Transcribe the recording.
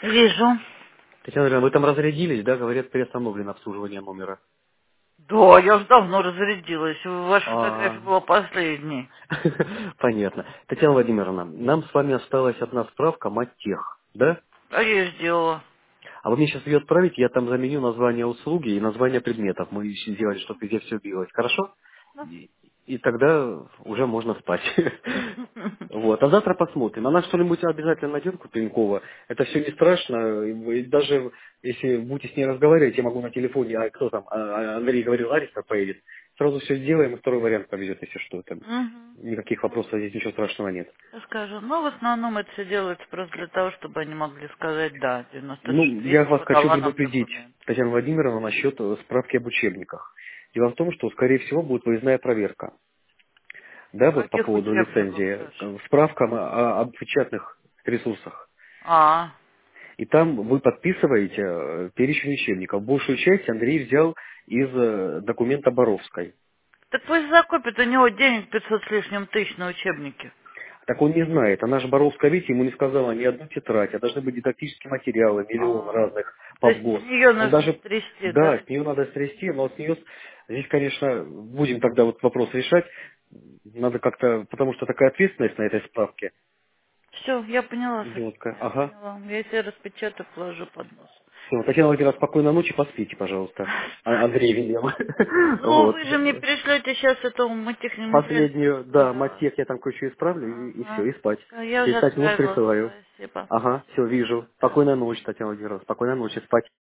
Вижу. Татьяна Андреевна, вы там разрядились, да? Говорят, приостановлено обслуживание номера. Да, я уже давно разрядилась. Ваша фотография А, была последней. понятно. Татьяна Владимировна, нам с вами осталась одна справка «Маттех», да? А я её сделала. А вы мне сейчас ее отправите, я там заменю название услуги и название предметов. Мы еще сделали, чтобы везде все билось. Хорошо? И тогда уже можно спать. Вот. А завтра посмотрим. Она что-нибудь обязательно найдет Купренкова. Это все не страшно. И даже если будете с ней разговаривать, я могу на телефоне, а кто там, Андрей говорил, Ариста поедет. Сразу все сделаем, и второй вариант повезет, если что. Там Угу. никаких вопросов здесь ничего страшного нет. Скажу. Ну, в основном это все делается просто для того, чтобы они могли сказать «да». Ну, 96 я тысяч вас хочу подала нам предупредить, документ. Татьяна Владимировна, насчет справки об учебниках. Дело в том, что, скорее всего, будет выездная проверка. Да, вот по Каких поводу учебников, лицензии. Саш? Справка об печатных ресурсах. А, И там вы подписываете перечень учебников. Большую часть Андрей взял из документа Боровской. так пусть закупит, у него денег 500 с лишним тысяч на учебники. Так он не знает. Она же Боровская, видите, ему не сказала ни одну тетрадь, а должны быть дидактические материалы, миллион А, разных то по есть с ВГОС. нее Он нужно даже, стрясти, да, да? с нее надо стрясти, но с нее, здесь, конечно, будем тогда вот вопрос решать. Надо как-то, потому что такая ответственность на этой справке Все, я поняла, Саш, идиотка. я Ага. поняла. Я себе распечатаю, положу под нос. Все, Татьяна Владимировна, спокойной ночи, поспите, пожалуйста. Андрей велел. Ну, Вот. вы же мне пришлете сейчас эту материальную. Последнюю, да, Да. матек я там кое-что исправлю и все, Ага. и спать. Всё, я уже Через 5 минут отправила, присылаю. спасибо. Ага, все, вижу. Пока. Спокойной ночи, Татьяна Владимировна, спокойной ночи, спать.